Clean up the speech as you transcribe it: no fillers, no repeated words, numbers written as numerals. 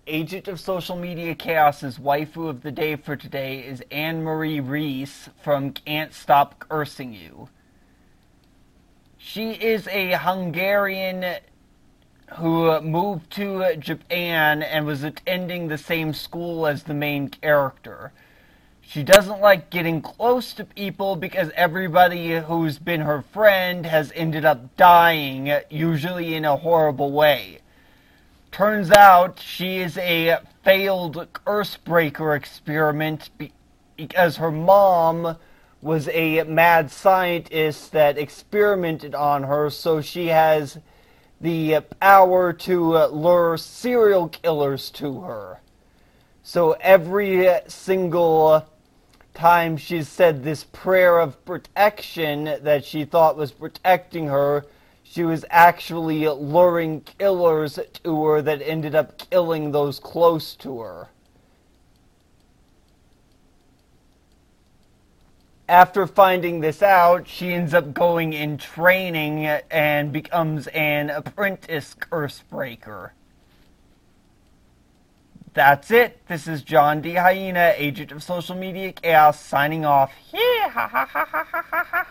Agent of Social Media Chaos's waifu of the day for today is Anne-Marie Reese from Can't Stop Cursing You. She is a Hungarian who moved to Japan and was attending the same school as the main character. She doesn't like getting close to people because everybody who's been her friend has ended up dying, usually in a horrible way. Turns out she is a failed curse breaker experiment because her mom was a mad scientist that experimented on her, so she has the power to lure serial killers to her. So every single time she's said this prayer of protection that she thought was protecting her, she was actually luring killers to her that ended up killing those close to her. After finding this out, she ends up going in training and becomes an apprentice curse breaker. That's it. This is John D. Hyena, Agent of Social Media Chaos, signing off.